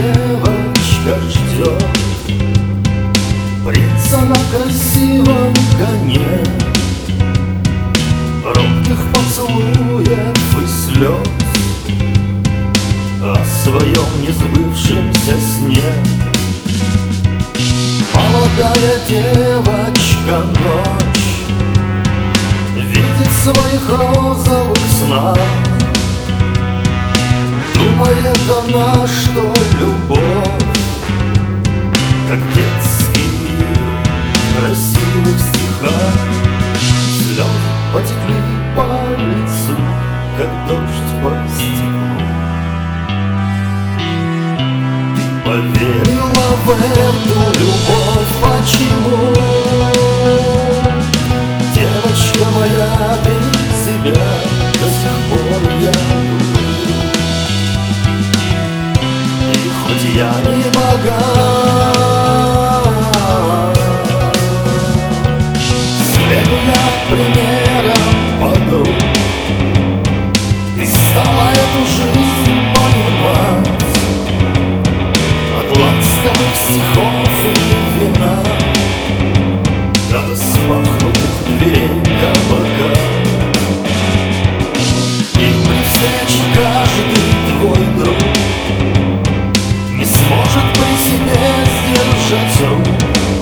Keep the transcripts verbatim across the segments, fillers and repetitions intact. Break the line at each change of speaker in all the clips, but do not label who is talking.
девочка ждет принца на красивом коне, робких поцелуев и слез о своем несбывшемся сне. Молодая девочка ночь видит в своих розовых снах, думает она, что любовь, как детский мир в красивых стихах. Слезы потекли по лицу, как дождь по стеклу. Ты поверила в эту любовь, почему? Девочка моя, ты себя до сих пор я люблю. И хоть я не богат, следую я примером подруг. Ты стала эту жизнь понимать от ласковых стихов и вина до распахнутых дверей кабака. И при встрече каждый твой друг не сможет при себе сдержать рук.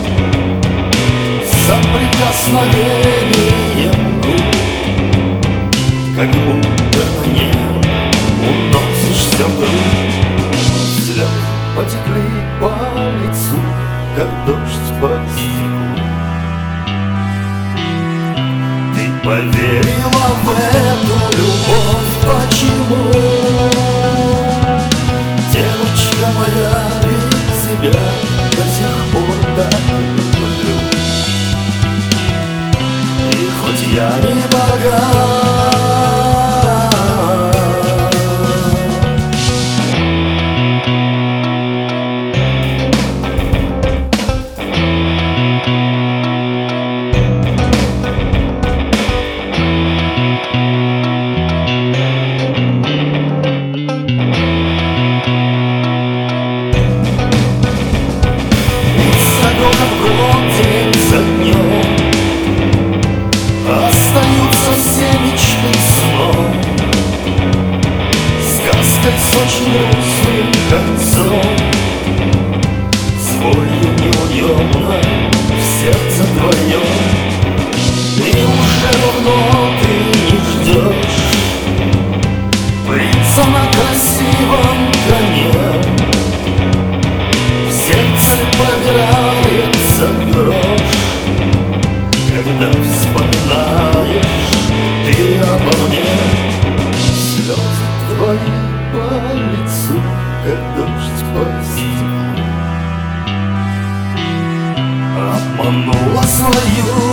За прикосновением губ, как будто на небо уносишься вдруг. Слезы потекли по лицу, как дождь по стеклу. Ты поверила в эту любовь, почему? Девочка моя, ведь тебя до сих пор так люблю. И хоть я не богат, остаются все мечты сном, сказкой с очень грустным концом. Свою неуемно в сердце твоем, и уже давно ты не ждешь принца на красивом коне. В сердце побирается дрожь, когда вспоминаешь ты обо мне. Слезы твои по лицу, как дождь по стеклу. Обманула свою